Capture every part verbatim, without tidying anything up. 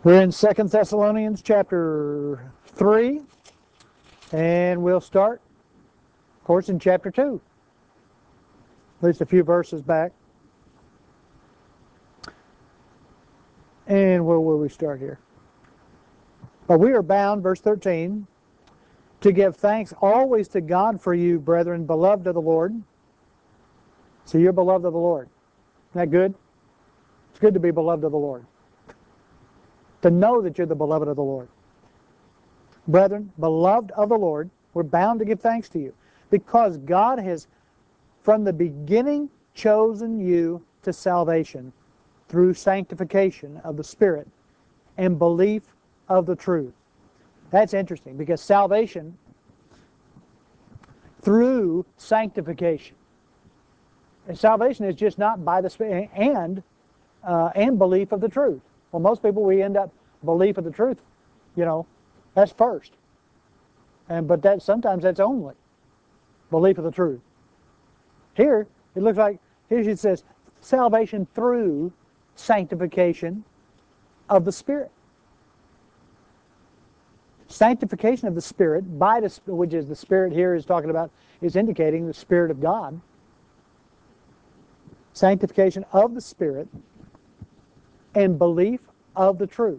We're in Second Thessalonians chapter three, and we'll start, of course, in chapter two. At least a few verses back. And where will we start here? But we are bound, verse thirteen, to give thanks always to God for you, brethren, beloved of the Lord. So you're beloved of the Lord. Isn't that good? It's good to be beloved of the Lord. To know that you're the beloved of the Lord. Brethren, beloved of the Lord, we're bound to give thanks to you because God has from the beginning chosen you to salvation through sanctification of the Spirit and belief of the truth. That's interesting because salvation through sanctification. And salvation is just not by the Spirit and uh, and belief of the truth. Well, most people, we end up belief of the truth, you know, that's first. And but that sometimes that's only belief of the truth. Here, it looks like, here it says, salvation through sanctification of the Spirit. Sanctification of the Spirit, by the, which is the Spirit here is talking about, is indicating the Spirit of God. Sanctification of the Spirit and belief of the truth.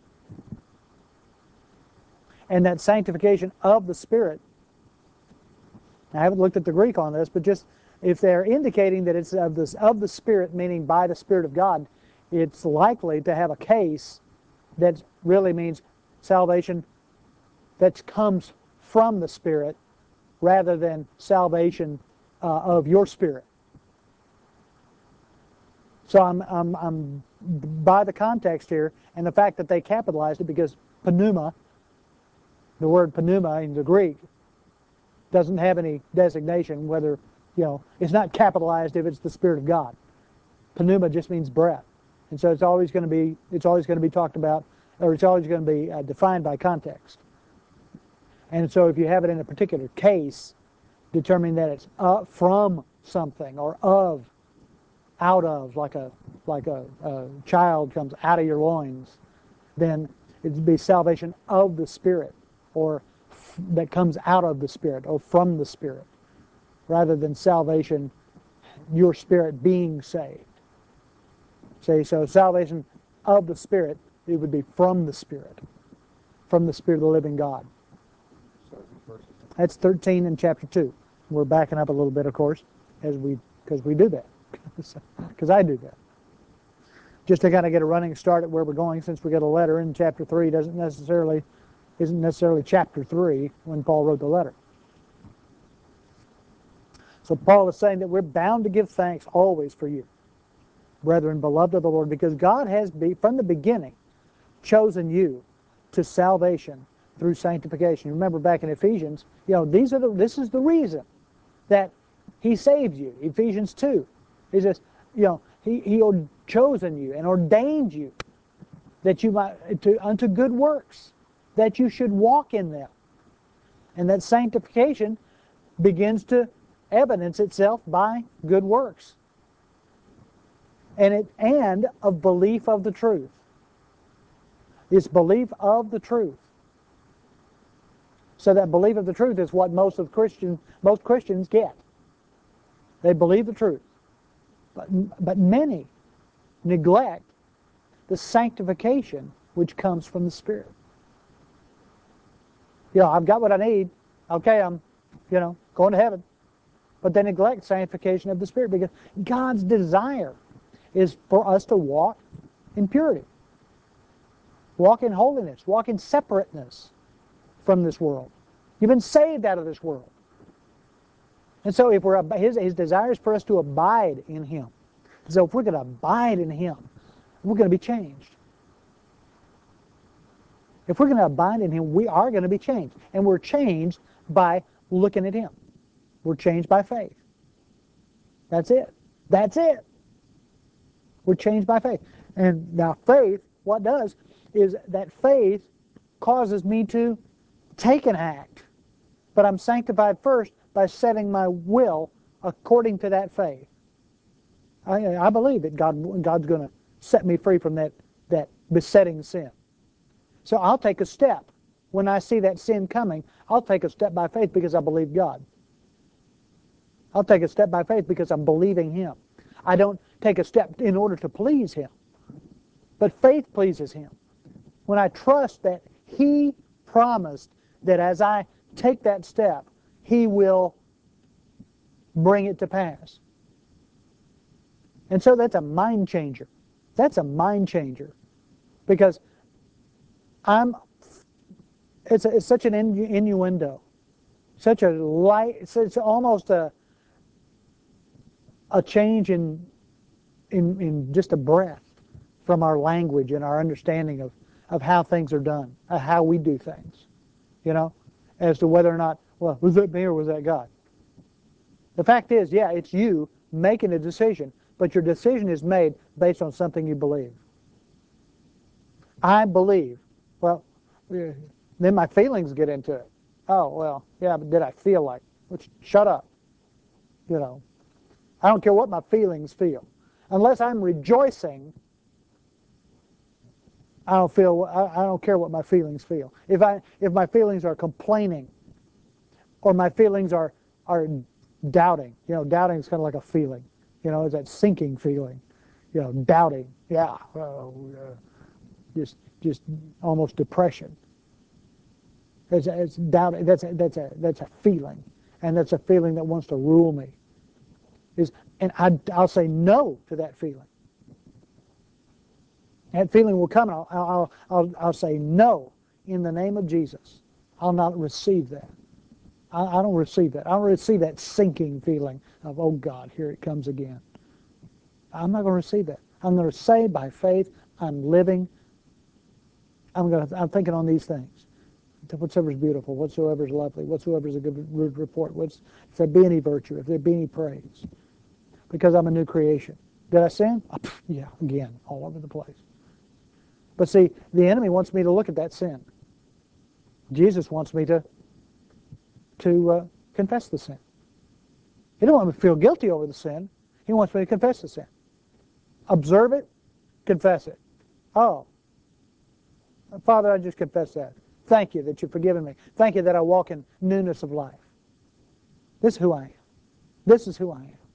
And that sanctification of the Spirit, I haven't looked at the Greek on this, but just if they're indicating that it's of, this, of the Spirit, meaning by the Spirit of God, it's likely to have a case that really means salvation that comes from the Spirit rather than salvation uh, of your spirit. So I'm, I'm, I'm by the context here and the fact that they capitalized it because pneuma, the word pneuma in the Greek, doesn't have any designation whether, you know, it's not capitalized if it's the Spirit of God. Pneuma just means breath. And so it's always going to be, it's always going to be talked about, or it's always going to be uh, defined by context. And so if you have it in a particular case, determining that it's uh, from something or of, out of, like a like a, a child comes out of your loins, then it'd be salvation of the Spirit, or f- that comes out of the Spirit, or from the Spirit, rather than salvation, your spirit being saved. See, so salvation of the Spirit, it would be from the Spirit, from the Spirit of the living God. That's thirteen in chapter two. We're backing up a little bit, of course, as we because we do that. Because I do that. Just to kind of get a running start at where we're going, since we got a letter in chapter three, doesn't necessarily isn't necessarily chapter three when Paul wrote the letter. So Paul is saying that we're bound to give thanks always for you, brethren, beloved of the Lord, because God has be, from the beginning chosen you to salvation through sanctification. Remember back in Ephesians, you know, these are the this is the reason that He saved you. Ephesians two. He says, you know, He He chosen you and ordained you that you might to unto good works, that you should walk in them. And that sanctification begins to evidence itself by good works. And it and of belief of the truth. It's belief of the truth. So that belief of the truth is what most of Christian most Christians get. They believe the truth. But, but many neglect the sanctification which comes from the Spirit. You know, I've got what I need. Okay, I'm, you know, going to heaven. But they neglect sanctification of the Spirit because God's desire is for us to walk in purity. Walk in holiness. Walk in separateness from this world. You've been saved out of this world. And so if we're his, his desire is for us to abide in Him. So if we're going to abide in Him, we're going to be changed. If we're going to abide in Him, we are going to be changed. And we're changed by looking at Him. We're changed by faith. That's it. That's it. We're changed by faith. And now faith, what does, is that faith causes me to take an act. But I'm sanctified first by setting my will according to that faith. I, I believe that God, God's going to set me free from that, that besetting sin. So I'll take a step. When I see that sin coming, I'll take a step by faith because I believe God. I'll take a step by faith because I'm believing Him. I don't take a step in order to please Him. But faith pleases Him. When I trust that He promised that as I take that step, He will bring it to pass. And so that's a mind changer. That's a mind changer. Because I'm, it's, a, it's such an innu- innuendo. Such a light, it's, it's almost a, a change in, in, in just a breath from our language and our understanding of, of how things are done, of how we do things, you know, as to whether or not, well, was that me or was that God? The fact is, yeah, it's you making a decision, but your decision is made based on something you believe. I believe. Well, then my feelings get into it. Oh, well, yeah, but did I feel like? Which, shut up. You know, I don't care what my feelings feel. Unless I'm rejoicing, I don't feel. I, I don't care what my feelings feel. If I, if my feelings are complaining, or my feelings are are doubting, you know, doubting is kind of like a feeling. You know, it's that sinking feeling. You know, doubting. Yeah, uh, just just almost depression. It's, it's doubt. That's a, that's a that's a feeling, and that's a feeling that wants to rule me. Is and I I'll say no to that feeling. That feeling will come, and I'll I'll I'll, I'll say no in the name of Jesus. I'll not receive that. I, I don't receive that. I don't receive that sinking feeling of, oh God, here it comes again. I'm not going to receive that. I'm going to say by faith, I'm living. I'm going to. I'm thinking on these things. Whatsoever is beautiful, whatsoever is lovely, whatsoever is a good report, what's, if there be any virtue, if there be any praise, because I'm a new creation. Did I sin? Oh, pff, yeah, again, all over the place. But see, the enemy wants me to look at that sin. Jesus wants me to to uh, confess the sin. He don't want me to feel guilty over the sin. He wants me to confess the sin. Observe it, confess it. Oh, Father, I just confess that. Thank you that you've forgiven me. Thank you that I walk in newness of life. This is who I am. This is who I am.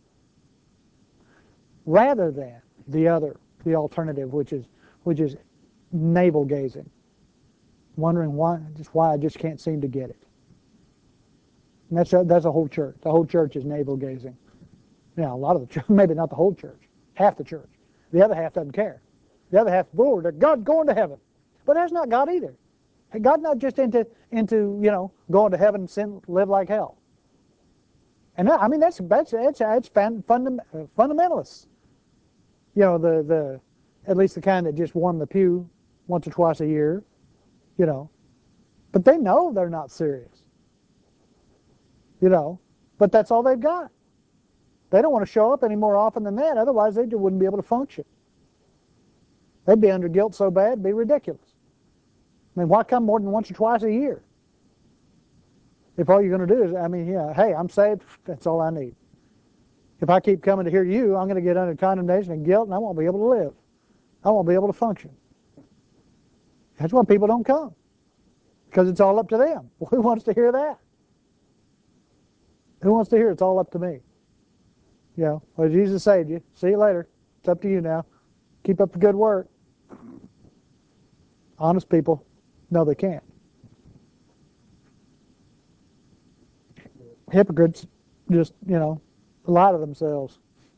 Rather than the other, the alternative, which is which is navel gazing, wondering why, just why I just can't seem to get it. And that's a, that's a whole church. The whole church is navel gazing. Now, a lot of the church, maybe not the whole church, half the church. The other half doesn't care. The other half, Lord, God's going to heaven. But that's not God either. God's not just into, into you know, going to heaven and sin, live like hell. And I mean, that's that's that's, that's fund, fundamentalists. You know, the, the at least the kind that just warm the pew once or twice a year, you know. But they know they're not serious. You know, but that's all they've got. They don't want to show up any more often than that, otherwise they just wouldn't be able to function. They'd be under guilt so bad, it'd be ridiculous. I mean, why come more than once or twice a year? If all you're going to do is, I mean, yeah, hey, I'm saved, that's all I need. If I keep coming to hear you, I'm going to get under condemnation and guilt, and I won't be able to live. I won't be able to function. That's why people don't come, because it's all up to them. Well, who wants to hear that? Who wants to hear it's all up to me? You know, well, Jesus saved you. See you later. It's up to you now. Keep up the good work. Honest people, no, they can't. Hypocrites just, you know, lie to themselves.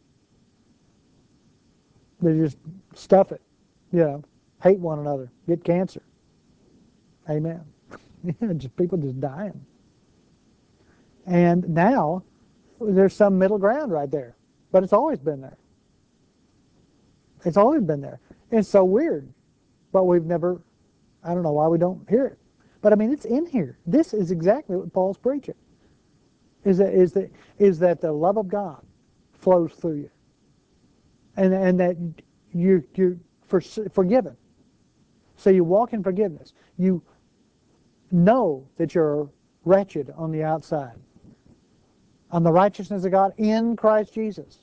They just stuff it, you know, hate one another, get cancer. Amen. just people just dying. And now there's some middle ground right there, but it's always been there. It's always been there. It's so weird, but we've never. I don't know why we don't hear it, but I mean it's in here. This is exactly what Paul's preaching. Is that is that is that the love of God flows through you, and and that you you're for, forgiven. So you walk in forgiveness. You know that you're wretched on the outside. On the righteousness of God in Christ Jesus.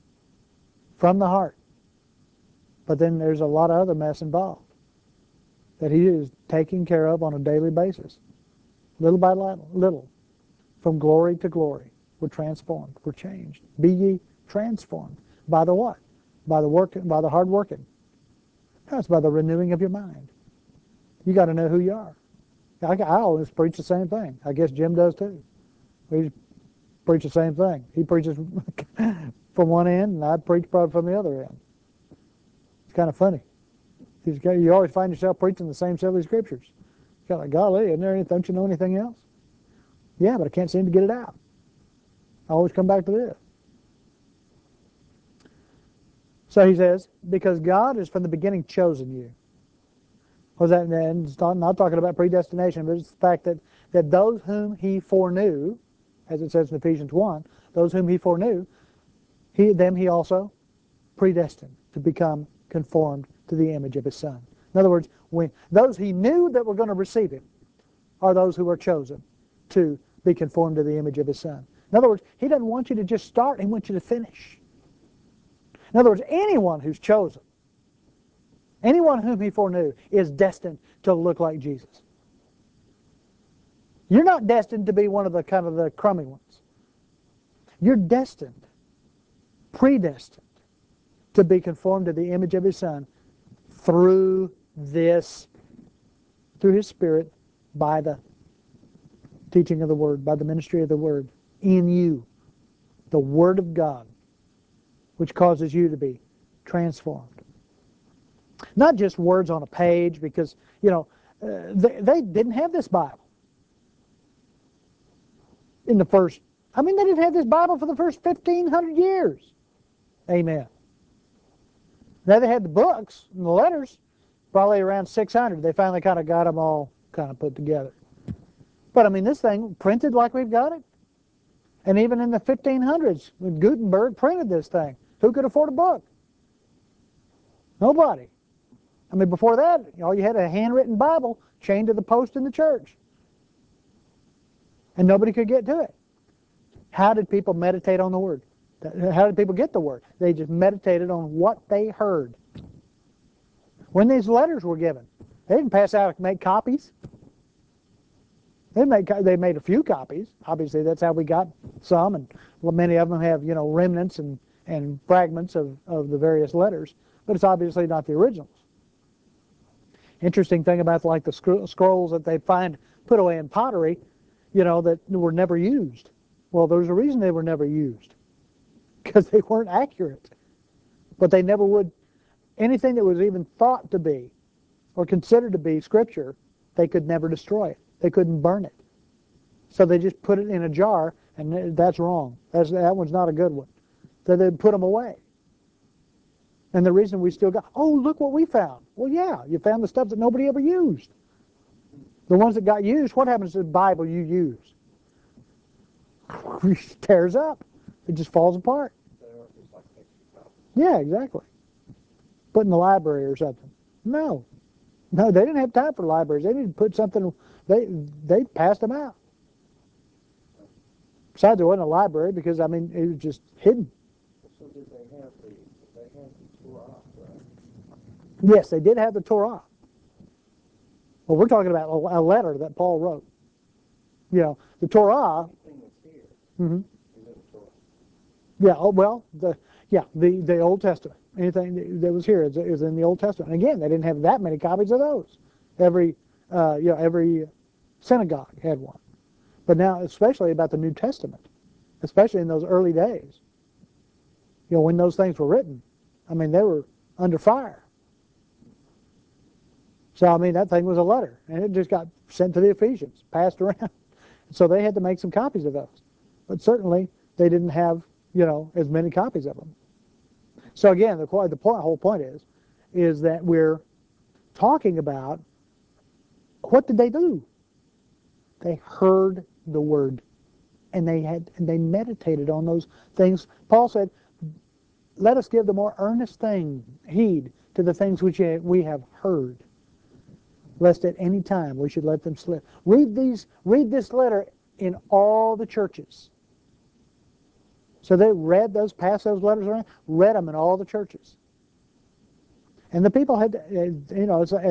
From the heart. But then there's a lot of other mess involved. that he is taking care of on a daily basis. Little by little, from glory to glory, we're transformed, we're changed. Be ye transformed. By the what? By the work, by the hard working. That's by the renewing of your mind. You got to know who you are. I, I always preach the same thing. I guess Jim does too. We preach the same thing. He preaches from one end, and I preach probably from the other end. It's kind of funny. You always find yourself preaching the same silly scriptures. You're like, golly, isn't there any, don't you know anything else? Yeah, but I can't seem to get it out. I always come back to this. So he says, because God has from the beginning chosen you. Was that, and it's not, not talking about predestination, but it's the fact that, that those whom he foreknew, as it says in Ephesians one, those whom he foreknew, he, them he also predestined to become conformed to the image of his Son. In other words, when those he knew that were going to receive him are those who are chosen to be conformed to the image of his Son. In other words, he doesn't want you to just start, he wants you to finish. In other words, anyone who's chosen, anyone whom he foreknew is destined to look like Jesus. You're not destined to be one of the kind of the crummy ones. You're destined, predestined, to be conformed to the image of his Son through this, through his Spirit, by the teaching of the Word, by the ministry of the Word, in you, the Word of God, which causes you to be transformed. Not just words on a page, because, you know, uh, they, they didn't have this Bible in the first, I mean, they didn't have this Bible for the first fifteen hundred years. Amen. Now they had the books and the letters, probably around six hundred. They finally kind of got them all kind of put together. But I mean, this thing printed like we've got it. And even in the fifteen hundreds, when Gutenberg printed this thing, who could afford a book? Nobody. I mean, before that, you know, you had a handwritten Bible chained to the post in the church. And nobody could get to it. How did people meditate on the Word? How did people get the Word? They just meditated on what they heard. When these letters were given, they didn't pass out and make copies. They made, they made a few copies. Obviously, that's how we got some, and well, many of them have, you know, remnants and, and fragments of, of the various letters, but it's obviously not the originals. Interesting thing about like the scr- scrolls that they find put away in pottery, you know, that were never used. Well, there's a reason they were never used, because they weren't accurate. But they never would, anything that was even thought to be or considered to be Scripture, they could never destroy it. They couldn't burn it. So they just put it in a jar, and that's wrong. That's, that one's not a good one. So they put them away. And the reason we still got, oh, look what we found. Well, yeah, you found the stuff that nobody ever used. The ones that got used, what happens to the Bible you use? It tears up. It just falls apart. Yeah, exactly. Put in the library or something. No. No, they didn't have time for libraries. They didn't put something, they they passed them out. Besides, there wasn't a library because, I mean, it was just hidden. So did they have the, they had the Torah, right? Yes, they did have the Torah. Well, we're talking about a, a letter that Paul wrote. You know, the Torah. Anything that's here Mm-hmm. is in the Torah. Yeah, oh, well, the yeah, the, the Old Testament. Anything that was here is, is in the Old Testament. And again, they didn't have that many copies of those. Every, uh, you know, every synagogue had one. But now, especially about the New Testament, especially in those early days, you know, when those things were written, I mean, they were under fire. So, I mean, that thing was a letter, and it just got sent to the Ephesians, passed around. So they had to make some copies of those. But certainly, they didn't have, you know, as many copies of them. So again, the, the point, whole point is, is that we're talking about what did they do? They heard the Word, and they had and they meditated on those things. Paul said, "Let us give the more earnest thing heed to the things which we have heard, lest at any time we should let them slip." Read these. Read this letter in all the churches. So they read those, passed those letters around, read them in all the churches. And the people had, to, you know, as, as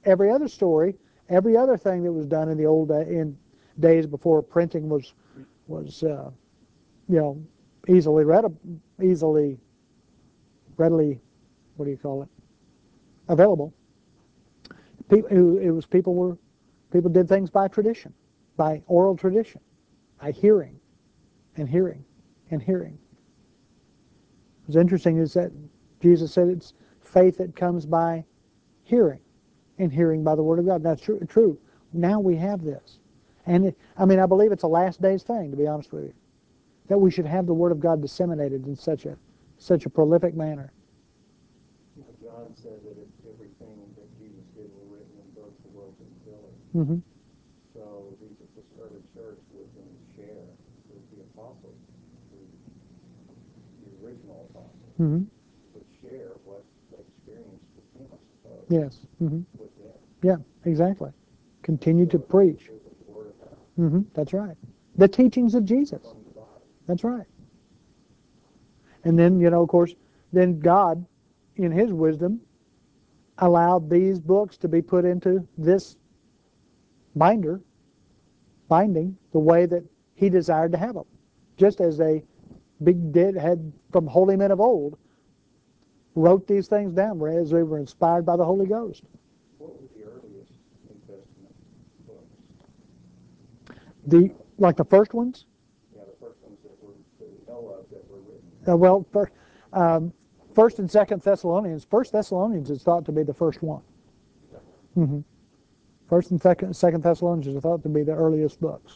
every other story, every other thing that was done in the old uh, in days before printing was was uh, you know easily read, easily readily, what do you call it, available. People, it was people were people did things by tradition, by oral tradition, by hearing, and hearing, and hearing. What's interesting is that Jesus said it's faith that comes by hearing, and hearing by the Word of God. That's true. True. Now we have this, and it, I mean, I believe it's a last days thing, to be honest with you, that we should have the Word of God disseminated in such a such a prolific manner. John said that if everything that Jesus did were written in books, the world would fill it. Mm-hmm. So Jesus, the early church, was going to share with the apostles, the, the original apostles, Mm-hmm. would share what they experienced with him, I suppose. Yes. Mm-hmm. With them. Yeah, exactly. Continue so to preach. It was the Word of God. Mm-hmm. That's right. The teachings of Jesus. From the body. That's right. And then, you know, of course, then God, in His wisdom, allowed these books to be put into this binder, binding, the way that He desired to have them. Just as they big did had from holy men of old wrote these things down as they were inspired by the Holy Ghost. What were the earliest New Testament books? The like the first ones. Yeah, the first ones that were that we know of that were written. Uh, well, first, um, first and Second Thessalonians. First Thessalonians is thought to be the first one. Mm-hmm. First and Second Second Thessalonians are thought to be the earliest books.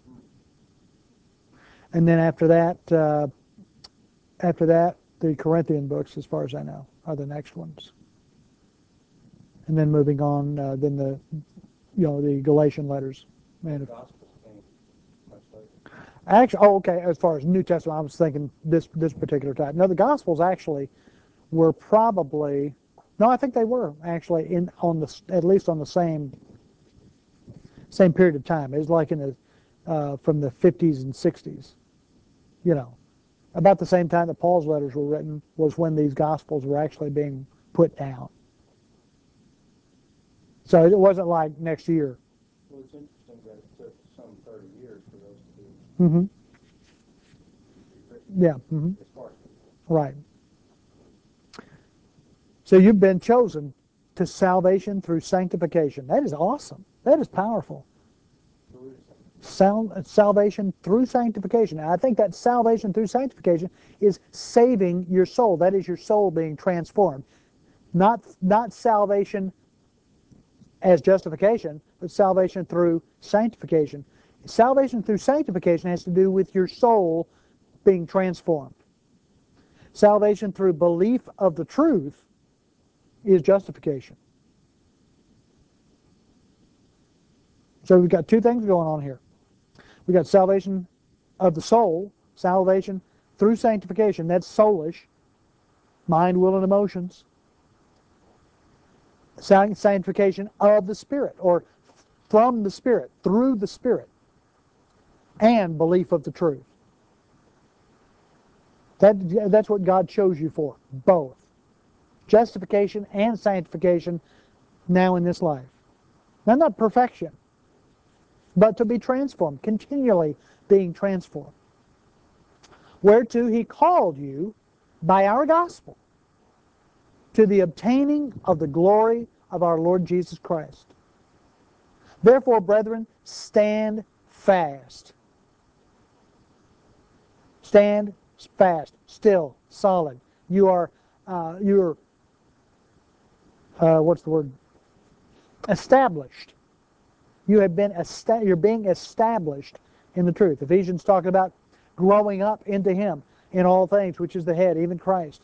And then after that, uh, after that, the Corinthian books, as far as I know, are the next ones. And then moving on, uh, then the, you know, the Galatian letters. And the Gospels came much later. Actually, oh, okay. As far as New Testament, I was thinking this this particular type. No, the Gospels actually were probably no, I think they were actually in on the at least on the same same period of time. It was like in the uh, from the fifties and sixties. You know, about the same time that Paul's letters were written was when these Gospels were actually being put down. So it wasn't like next year. Well, it's interesting that it took some thirty years for those to be Mm-hmm. rewritten. Yeah. Mm-hmm. As far as Right. So you've been chosen to salvation through sanctification. That is awesome. That is powerful. Sal- salvation through sanctification. And I think that salvation through sanctification is saving your soul. That is your soul being transformed. Not, not salvation as justification, but salvation through sanctification. Salvation through sanctification has to do with your soul being transformed. Salvation through belief of the truth is justification. So we've got two things going on here. We've got salvation of the soul, salvation through sanctification. That's soulish, mind, will, and emotions. Sanctification of the Spirit, or from the Spirit, through the Spirit, and belief of the truth. That, that's what God chose you for, both. Justification and sanctification now in this life. Now, not perfection, but to be transformed, continually being transformed. Whereto He called you by our gospel to the obtaining of the glory of our Lord Jesus Christ. Therefore, brethren, stand fast. Stand fast, still, solid. You are, uh, you're, uh, what's the word? Established. You have been, esta- you're being established in the truth. Ephesians talking about growing up into Him in all things, which is the head, even Christ.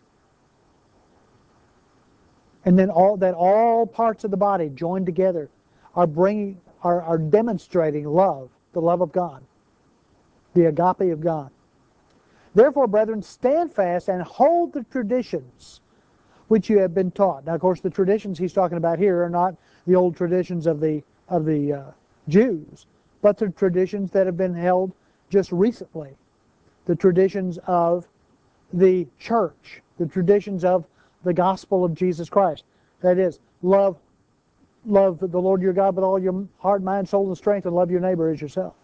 And then all that all parts of the body joined together are bringing, are, are demonstrating love, the love of God, the agape of God. Therefore, brethren, stand fast and hold the traditions which you have been taught. Now, of course, the traditions he's talking about here are not the old traditions of the of the uh, Jews, but the traditions that have been held just recently, the traditions of the church, the traditions of the gospel of Jesus Christ. That is, love love the Lord your God with all your heart, mind, soul, and strength, and love your neighbor as yourself.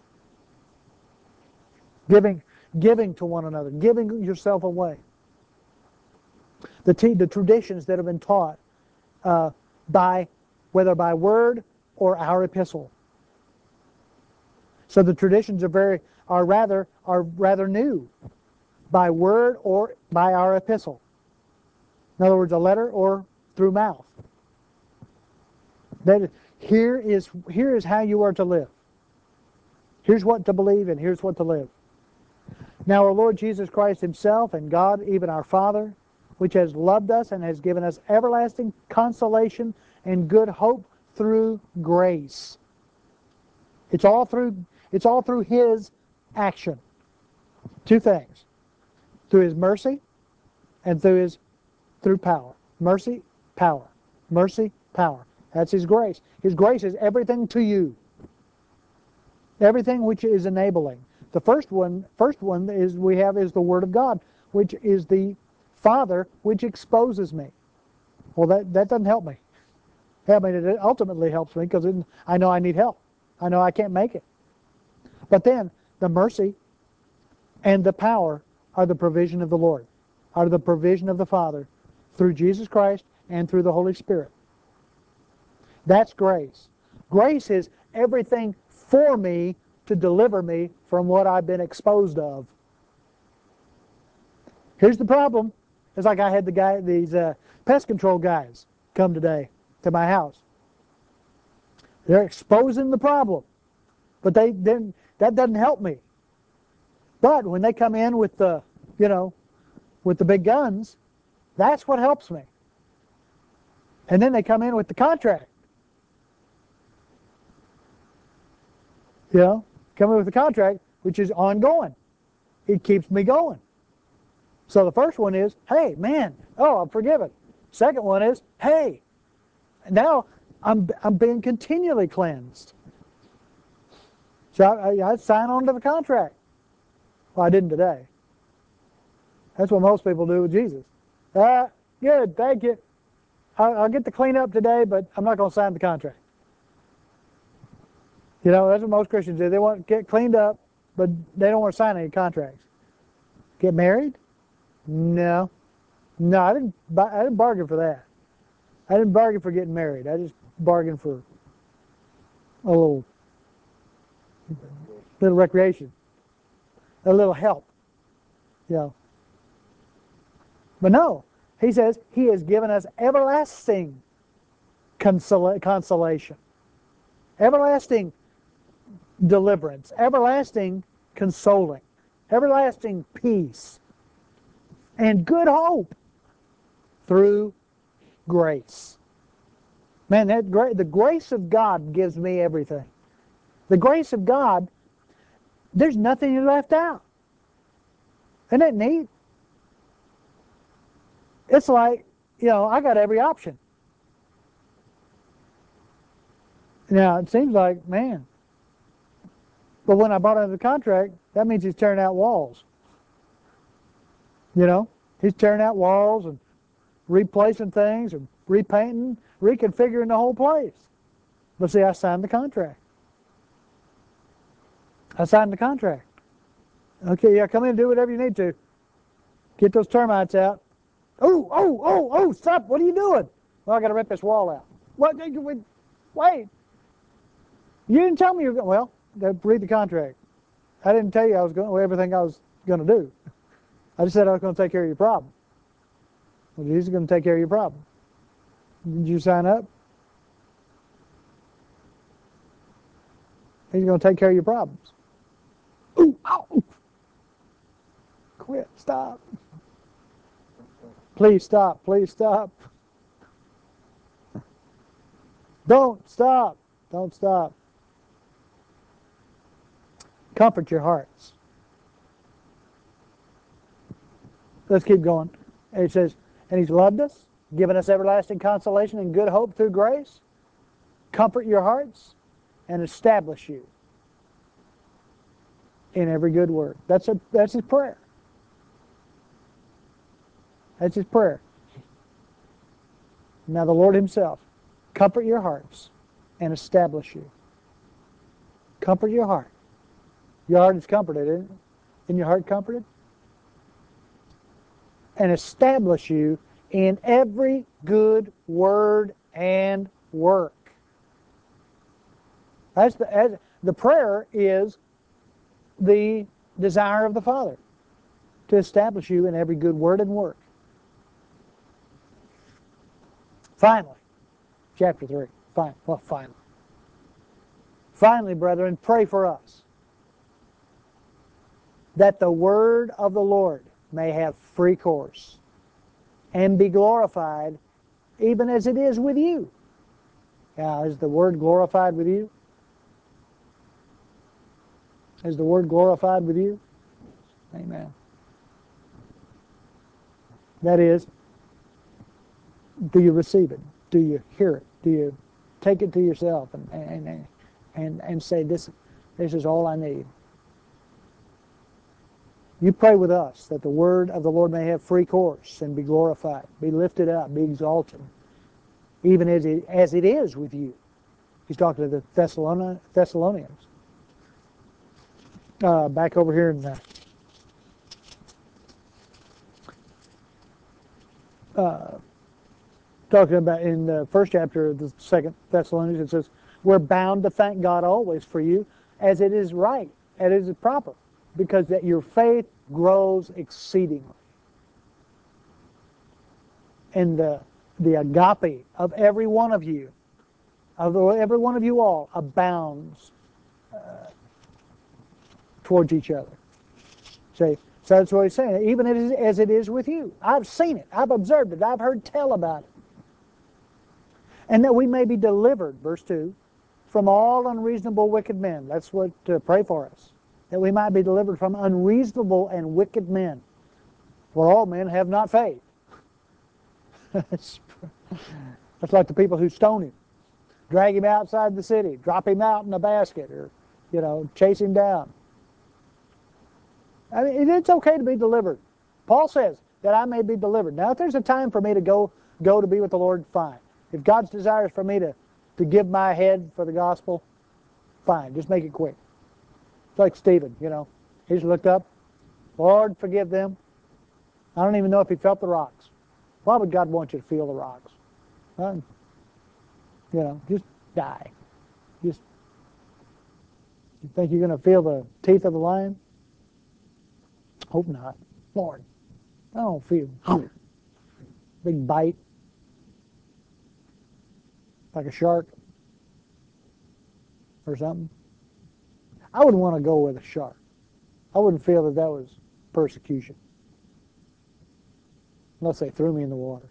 Giving, giving to one another, giving yourself away. The, t- the traditions that have been taught uh, by, whether by word or our epistle. So the traditions are very, are rather, are rather new, by word or by our epistle. In other words, a letter or through mouth. That here is here is how you are to live. Here's what to believe and here's what to live. Now our Lord Jesus Christ himself and God, even our Father, which has loved us and has given us everlasting consolation and good hope through grace. It's all through it's all through his action. Two things. Through his mercy and through his through power. Mercy, power. Mercy, power. That's his grace. His grace is everything to you. Everything which is enabling. The first one, first one is we have is the Word of God, which is the Father which exposes me. Well, that, that doesn't help me. I mean, it ultimately helps me because I know I need help. I know I can't make it. But then the mercy and the power are the provision of the Lord, are the provision of the Father through Jesus Christ and through the Holy Spirit. That's grace. Grace is everything for me to deliver me from what I've been exposed of. Here's the problem. It's like I had the guy, these uh, pest control guys come today to my house. They're exposing the problem, but they didn't. That doesn't help me. But when they come in with the, you know, with the big guns, that's what helps me. And then they come in with the contract. You know, come in with the contract, which is ongoing. It keeps me going. So the first one is, hey, man, oh, I'm forgiven. Second one is, hey, now I'm I'm being continually cleansed. So I, I, I sign on to the contract. Well, I didn't today. That's what most people do with Jesus. Ah, good, thank you. I'll, I'll get the cleanup today, but I'm not going to sign the contract. You know, that's what most Christians do. They want to get cleaned up, but they don't want to sign any contracts. Get married? No. No, I didn't, I didn't bargain for that. I didn't bargain for getting married. I just bargained for a little, little recreation, a little help. You know. But no, he says he has given us everlasting consola- consolation, everlasting deliverance, everlasting consoling, everlasting peace, and good hope through grace. Man, that gra- the grace of God gives me everything. The grace of God, there's nothing left out. Isn't that neat? It's like, you know, I got every option. Now, it seems like, man, but when I bought under the contract, that means he's tearing out walls. You know, he's tearing out walls and replacing things and repainting, reconfiguring the whole place. But see, I signed the contract. I signed the contract. Okay, yeah, come in and do whatever you need to. Get those termites out. Oh, oh, oh, oh, stop. What are you doing? Well, I got to rip this wall out. What? Wait. You didn't tell me you were going. Well, read the contract. I didn't tell you I was going well, everything I was going to do. I just said I was going to take care of your problem. Well, Jesus is going to take care of your problem. Did you sign up? He's going to take care of your problems. Ooh, ow. Quit. Stop. Please stop. Please stop. Don't stop. Don't stop. Comfort your hearts. Let's keep going. And it says, and he's loved us, given us everlasting consolation and good hope through grace. Comfort your hearts and establish you in every good word. That's a, that's his prayer. That's his prayer. Now the Lord himself comfort your hearts and establish you. Comfort your heart. Your heart is comforted, isn't it? Isn't your heart comforted? And establish you in every good word and work. That's the, as, the prayer is the desire of the Father to establish you in every good word and work. Finally, chapter three. Fine. Well, finally. Finally, brethren, pray for us that the word of the Lord may have free course and be glorified even as it is with you. Now, is the word glorified with you? Is the word glorified with you? Amen. That is, do you receive it? Do you hear it? Do you take it to yourself and and and, and say, this, this is all I need? You pray with us that the word of the Lord may have free course and be glorified, be lifted up, be exalted, even as it, as it is with you. He's talking to the Thessalonians. Uh, back over here in the, uh, talking about in the first chapter of the second Thessalonians, it says, we're bound to thank God always for you, as it is right, as it is proper, because that your faith grows exceedingly. And the, the agape of every one of you, of every one of you all, abounds uh, towards each other. See, so that's what he's saying. Even as, as it is with you. I've seen it. I've observed it. I've heard tell about it. And that we may be delivered, verse two, from all unreasonable wicked men. That's what to pray for us. That we might be delivered from unreasonable and wicked men. For all men have not faith. That's like the people who stone him. Drag him outside the city. Drop him out in a basket. Or, you know, chase him down. I mean, it's okay to be delivered. Paul says that I may be delivered. Now, if there's a time for me to go go to be with the Lord, fine. If God's desire is for me to, to give my head for the gospel, fine. Just make it quick. It's like Stephen, you know. He just looked up. Lord, forgive them. I don't even know if he felt the rocks. Why would God want you to feel the rocks? Well, you know, just die. Just, you think you're going to feel the teeth of the lion? Hope not. Lord, I don't feel big bite like a shark or something. I wouldn't want to go with a shark. I wouldn't feel that that was persecution unless they threw me in the water.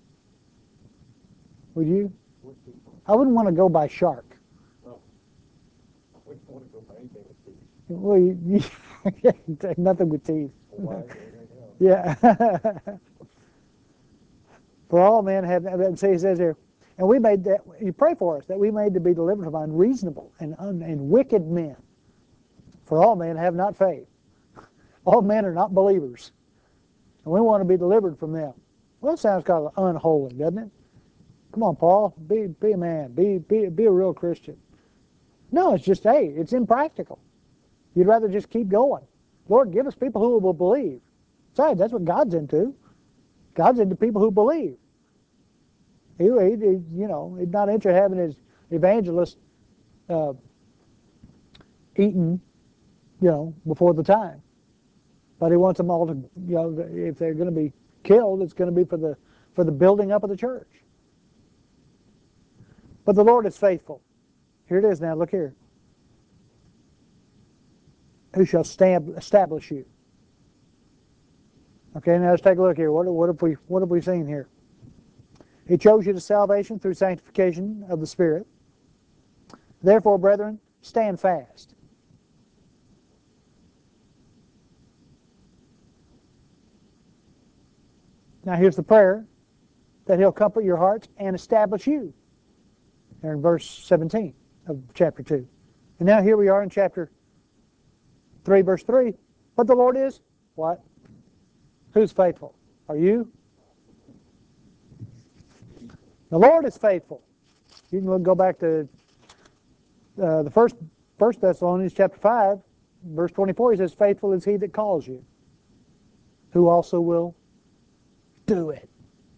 Would you? I wouldn't want to go by shark. No. I wouldn't want to go by anything with teeth. Well, you, you, nothing with teeth. Why is anything else? Yeah. For all men have, see, he says here, and we made that, you pray for us, that we made to be delivered from unreasonable and, un, and wicked men. For all men have not faith. All men are not believers. And we want to be delivered from them. Well, that sounds kind of unholy, doesn't it? Come on, Paul, be, be a man, be, be, be a real Christian. No, it's just, hey, it's impractical. You'd rather just keep going. Lord, give us people who will believe. Besides, that's what God's into. God's into people who believe. He, he, he you know, he's not interested in having his evangelists uh, eaten, you know, before the time. But he wants them all to, you know, if they're going to be killed, it's going to be for the for the building up of the church. But the Lord is faithful. Here it is now. Look here. Who shall stab, establish you? Okay, now let's take a look here. What, what have we what have we seen here? He chose you to salvation through sanctification of the Spirit. Therefore, brethren, stand fast. Now here's the prayer, that he'll comfort your hearts and establish you. There in verse seventeen of chapter two. And now here we are in chapter three, verse three. But the Lord is what? Who's faithful? Are you? The Lord is faithful, You can look, go back to uh, the first First Thessalonians chapter five, verse twenty-four. He says, "Faithful is he that calls you, who also will do it."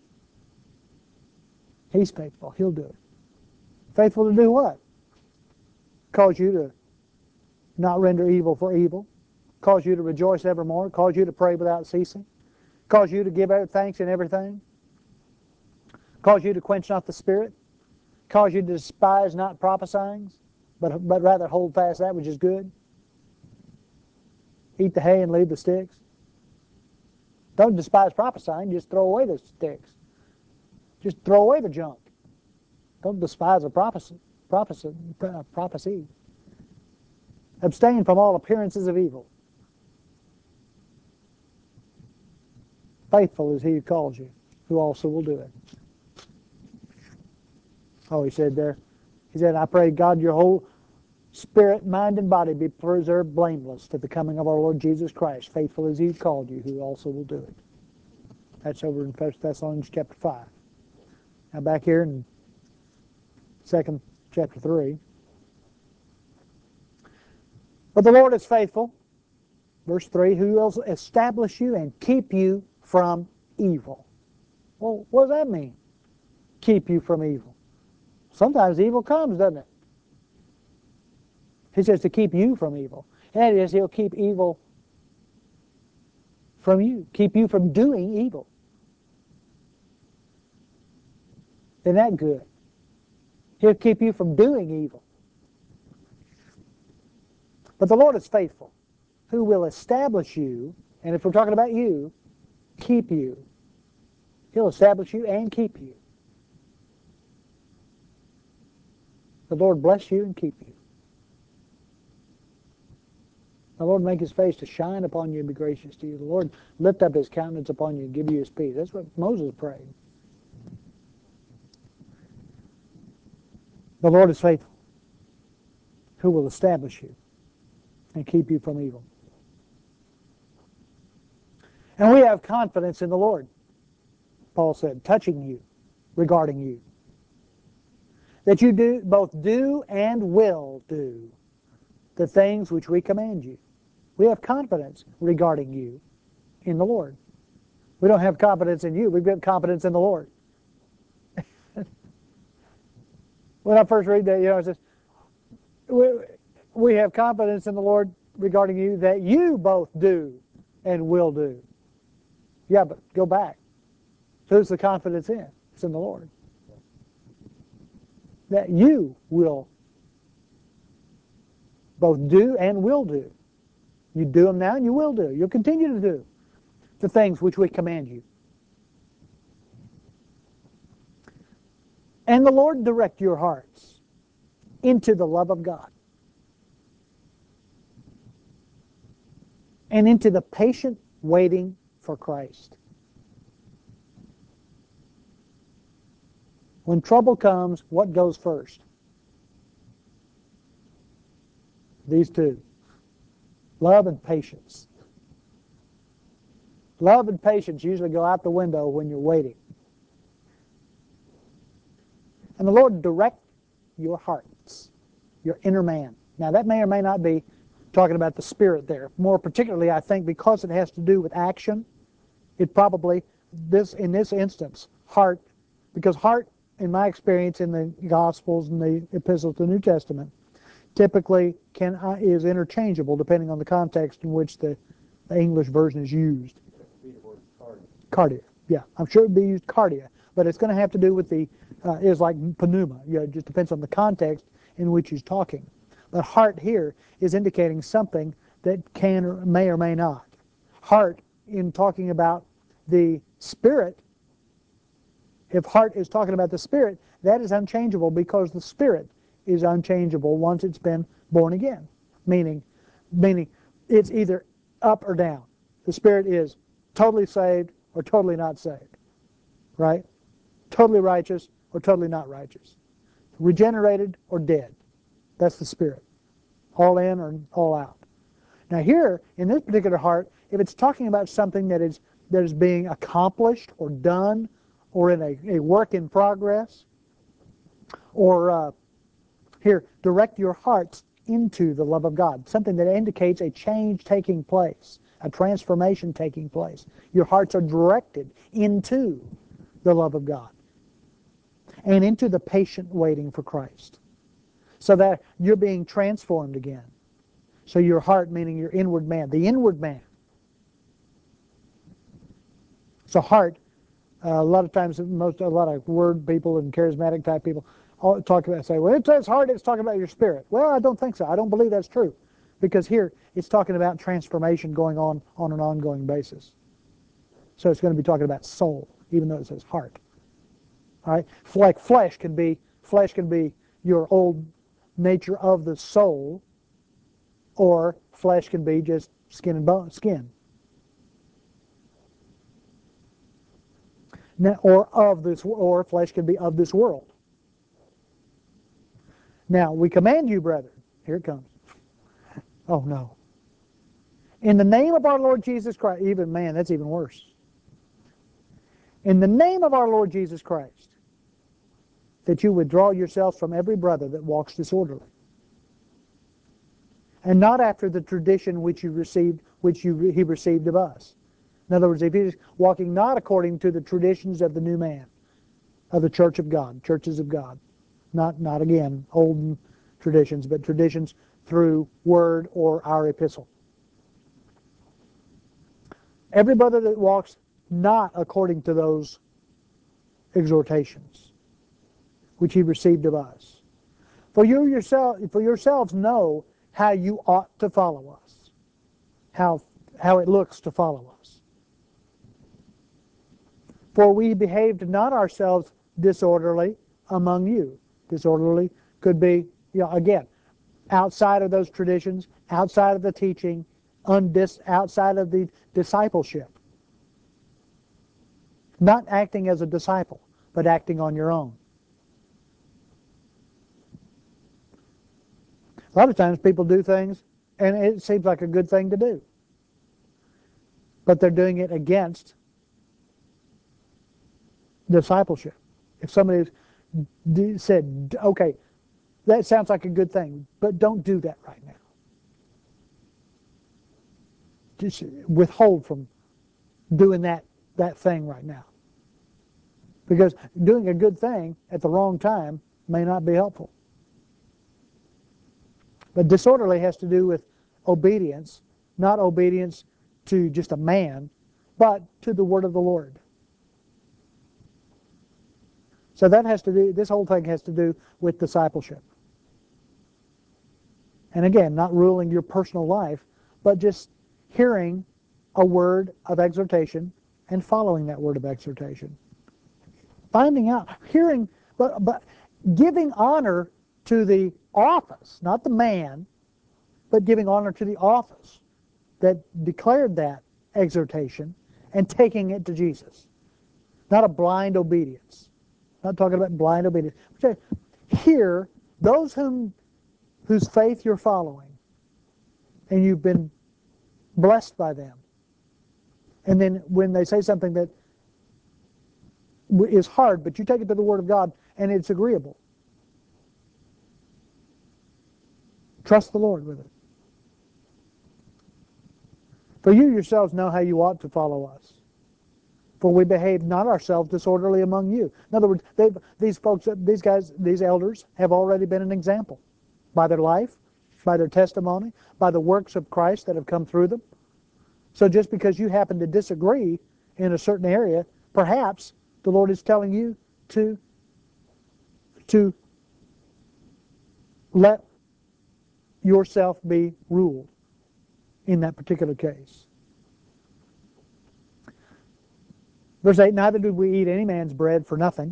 He's faithful. He'll do it. Faithful to do what? Cause you to not render evil for evil. Cause you to rejoice evermore. Cause you to pray without ceasing. Cause you to give thanks in everything. Cause you to quench not the spirit. Cause you to despise not prophesying, but, but rather hold fast that which is good. Eat the hay and leave the sticks. Don't despise prophesying, just throw away the sticks. Just throw away the junk. Don't despise a prophecy. prophecy, prophecy. Abstain from all appearances of evil. Faithful is he who calls you, who also will do it. Oh, he said there, he said, "I pray God your whole spirit, mind, and body be preserved blameless to the coming of our Lord Jesus Christ. Faithful is he who called you, who also will do it." That's over in First Thessalonians chapter five. Now back here in Second chapter three. "But the Lord is faithful," verse three, "who will establish you and keep you from evil." Well, what does that mean? Keep you from evil. Sometimes evil comes, doesn't it? He says to keep you from evil. And that is, he'll keep evil from you. Keep you from doing evil. Isn't that good? He'll keep you from doing evil. "But the Lord is faithful, who will establish you," and if we're talking about you, keep you. He'll establish you and keep you. The Lord bless you and keep you. The Lord make his face to shine upon you and be gracious to you. The Lord lift up his countenance upon you and give you his peace. That's what Moses prayed. The Lord is faithful, who will establish you and keep you from evil. "And we have confidence in the Lord," Paul said, touching you, regarding you, "that you do both do and will do the things which we command you." We have confidence regarding you in the Lord. We don't have confidence in you. We've got confidence in the Lord. When I first read that, you know, it says, we, we have confidence in the Lord regarding you that you both do and will do. Yeah, but go back. Who's the confidence in? It's in the Lord. That you will both do and will do. You do them now and you will do. You'll continue to do the things which we command you. "And the Lord direct your hearts into the love of God and into the patient waiting for Christ." When trouble comes, what goes first? These two. Love and patience. Love and patience usually go out the window when you're waiting. "And the Lord direct your hearts," your inner man. Now that may or may not be talking about the spirit there. More particularly, I think, because it has to do with action, it probably, this in this instance, heart, because heart, in my experience in the Gospels and the epistles to the New Testament, typically can uh, is interchangeable depending on the context in which the, the English version is used. Cardia. Yeah, I'm sure it would be used cardia, but it's going to have to do with the, uh, is like pneuma. Yeah, it just depends on the context in which he's talking. But heart here is indicating something that can or may or may not. Heart, in talking about the spirit, if heart is talking about the spirit, that is unchangeable because the spirit is unchangeable once it's been born again. Meaning, meaning it's either up or down. The spirit is totally saved or totally not saved. Right? Totally righteous or totally not righteous. Regenerated or dead. That's the spirit. All in or all out. Now here, in this particular heart, if it's talking about something that is that is being accomplished or done or in a, a work in progress, Or uh, here, direct your hearts into the love of God, something that indicates a change taking place, a transformation taking place. Your hearts are directed into the love of God and into the patient waiting for Christ, so that you're being transformed again. So your heart, meaning your inward man, the inward man. So heart, uh, a lot of times, most a lot of word people and charismatic type people all talk about, say, well, it says heart, it's talking about your spirit. Well, I don't think so. I don't believe that's true, because here it's talking about transformation going on on an ongoing basis. So it's going to be talking about soul, even though it says heart. All right, like flesh can be flesh can be your old nature of the soul, or flesh can be just skin and bone, skin. Now, or of this, or flesh can be of this world. Now we command you, brethren. Here it comes. Oh no. In the name of our Lord Jesus Christ, even man, that's even worse. In the name of our Lord Jesus Christ, that you withdraw yourselves from every brother that walks disorderly, and not after the tradition which you received, which you he received of us. In other words, if he's walking not according to the traditions of the new man, of the church of God, churches of God, not not again olden traditions, but traditions through word or our epistle. Every brother that walks not according to those exhortations which he received of us. For you yourself, for yourselves know how you ought to follow us, how how it looks to follow us. For we behaved not ourselves disorderly among you. Disorderly could be, you know, again, outside of those traditions, outside of the teaching, undis, outside of the discipleship. Not acting as a disciple, but acting on your own. A lot of times people do things, and it seems like a good thing to do, but they're doing it against discipleship. If somebody said, okay, that sounds like a good thing, but don't do that right now. Just withhold from doing that, that thing right now. Because doing a good thing at the wrong time may not be helpful. But disorderly has to do with obedience, not obedience to just a man, but to the word of the Lord. So that has to do, this whole thing has to do with discipleship. And again, not ruling your personal life, but just hearing a word of exhortation and following that word of exhortation. Finding out, hearing, but, but giving honor to the office, not the man, but giving honor to the office that declared that exhortation and taking it to Jesus. Not a blind obedience. Not talking about blind obedience. Here, those whom whose faith you're following, and you've been blessed by them, and then when they say something that is hard, but you take it to the Word of God, and it's agreeable, trust the Lord with it. For you yourselves know how you ought to follow us. For we behaved not ourselves disorderly among you. In other words, these folks, these guys, these elders have already been an example by their life, by their testimony, by the works of Christ that have come through them. So just because you happen to disagree in a certain area, perhaps the Lord is telling you to, to let yourself be ruled in that particular case. Verse eight, neither did we eat any man's bread for nothing,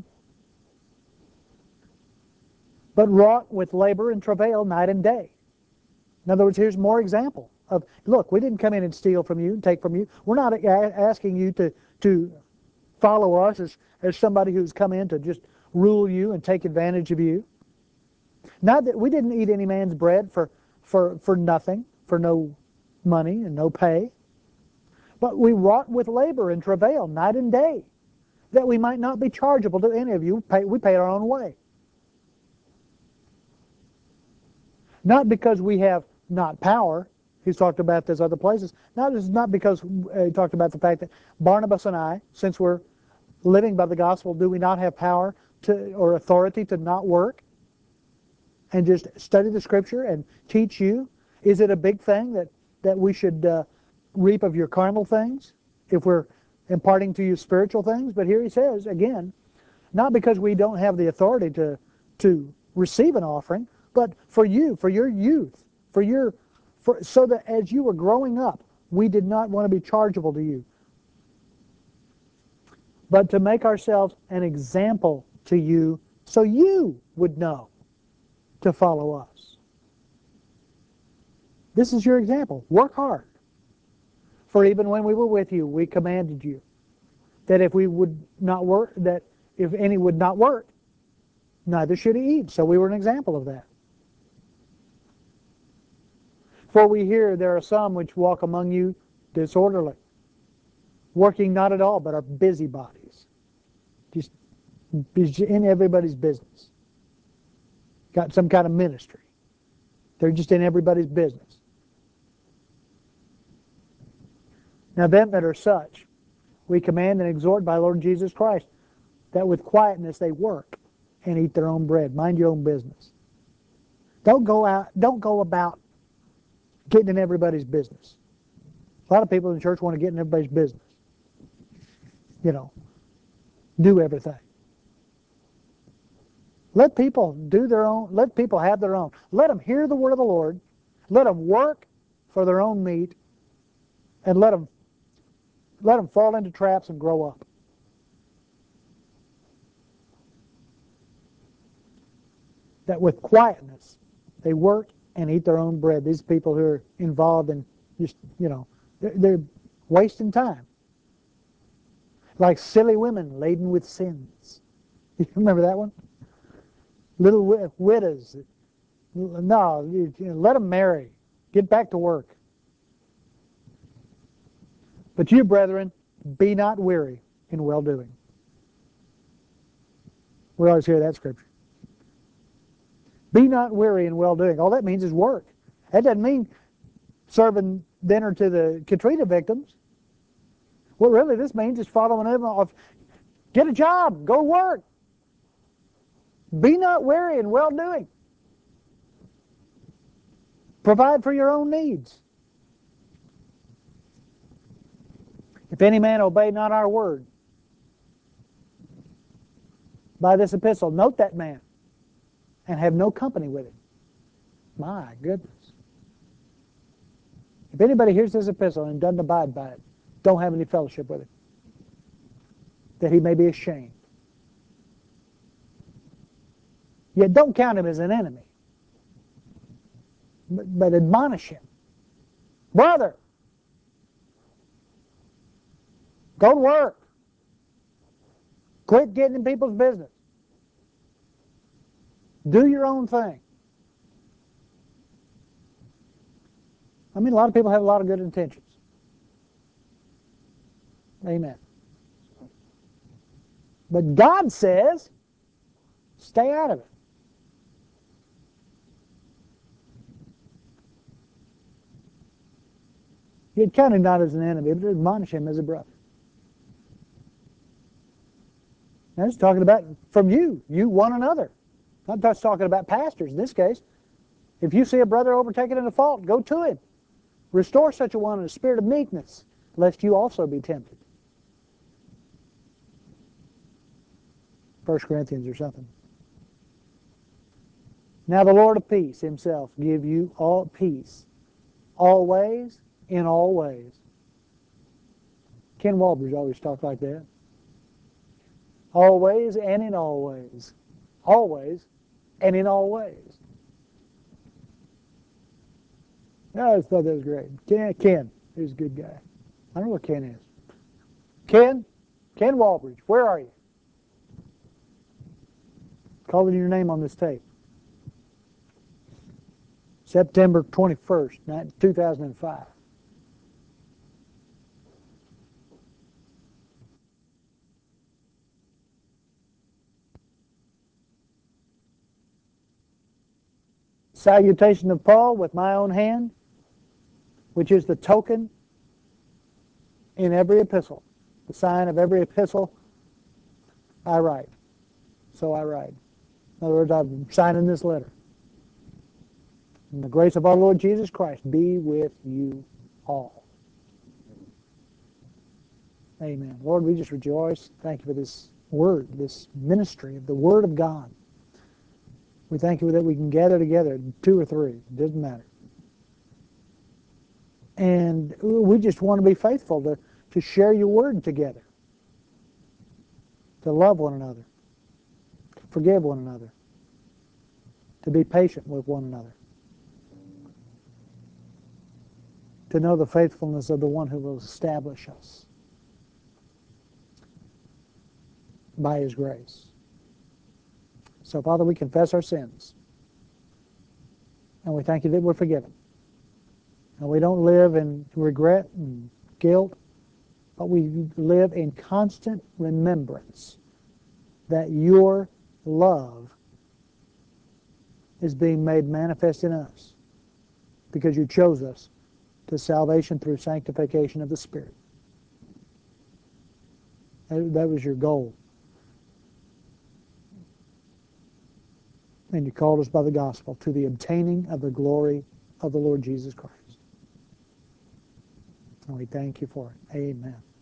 but wrought with labor and travail night and day. In other words, here's more example of, look, we didn't come in and steal from you and take from you. We're not asking you to, to follow us as, as somebody who's come in to just rule you and take advantage of you. Not that we didn't eat any man's bread for, for, for nothing, for no money and no pay. But we wrought with labor and travail night and day, that we might not be chargeable to any of you. We paid our own way. Not because we have not power. He's talked about this other places. Not, it's not because uh, he talked about the fact that Barnabas and I, since we're living by the gospel, do we not have power to or authority to not work and just study the Scripture and teach you? Is it a big thing that, that we should uh, reap of your carnal things if we're imparting to you spiritual things? But here he says, again, not because we don't have the authority to, to receive an offering, but for you, for your youth, for your, for, so that as you were growing up, we did not want to be chargeable to you, but to make ourselves an example to you so you would know to follow us. This is your example. Work hard. For even when we were with you, we commanded you that if we would not work, that if any would not work, neither should he eat. So we were an example of that. For we hear there are some which walk among you disorderly, working not at all, but are busybodies. Just in everybody's business. Got some kind of ministry. They're just in everybody's business. Now them that are such, we command and exhort by Lord Jesus Christ, that with quietness they work and eat their own bread. Mind your own business. Don't go out, don't go about getting in everybody's business. A lot of people in the church want to get in everybody's business. You know, do everything. Let people do their own, let people have their own. Let them hear the word of the Lord. Let them work for their own meat. And let them, let them fall into traps and grow up. That with quietness, they work and eat their own bread. These people who are involved in just, you know, they're, they're wasting time. Like silly women laden with sins. You remember that one? Little wi- widows. No, you, you know, let them marry. Get back to work. But you, brethren, be not weary in well-doing. We always hear that scripture. Be not weary in well-doing. All that means is work. That doesn't mean serving dinner to the Katrina victims. What really this means is following them off. Get a job. Go work. Be not weary in well-doing. Provide for your own needs. If any man obey not our word by this epistle, note that man and have no company with him. My goodness. If anybody hears this epistle and doesn't abide by it, don't have any fellowship with him, that he may be ashamed. Yet don't count him as an enemy, but, but admonish him. Brother, go to work. Quit getting in people's business. Do your own thing. I mean, a lot of people have a lot of good intentions. Amen. But God says, stay out of it. You'd count him not as an enemy, but admonish him as a brother. Now, it's talking about from you, you one another. Not just talking about pastors in this case. If you see a brother overtaken in a fault, go to him. Restore such a one in a spirit of meekness, lest you also be tempted. First Corinthians or something. Now the Lord of peace himself give you all peace, always, in all ways. Ken Walbridge always talked like that. Always and in all ways. Always and in all ways. I just thought that was great. Ken, Ken is a good guy. I don't know what Ken is. Ken? Ken Walbridge, where are you? Calling your name on this tape. September twenty-first, two thousand five. salutation of Paul with my own hand, which is the token in every epistle, the sign of every epistle I write. So I write. In other words, I'm signing this letter. And the grace of our Lord Jesus Christ be with you all. Amen. Lord, we just rejoice. Thank you for this word, this ministry of the Word of God. We thank you that we can gather together, two or three. It doesn't matter. And we just want to be faithful to, to share your word together, to love one another, to forgive one another, to be patient with one another, to know the faithfulness of the one who will establish us by his grace. So, Father, we confess our sins, and we thank you that we're forgiven. And we don't live in regret and guilt, but we live in constant remembrance that your love is being made manifest in us because you chose us to salvation through sanctification of the Spirit. That was your goal. And you called us by the gospel to the obtaining of the glory of the Lord Jesus Christ. And we thank you for it. Amen.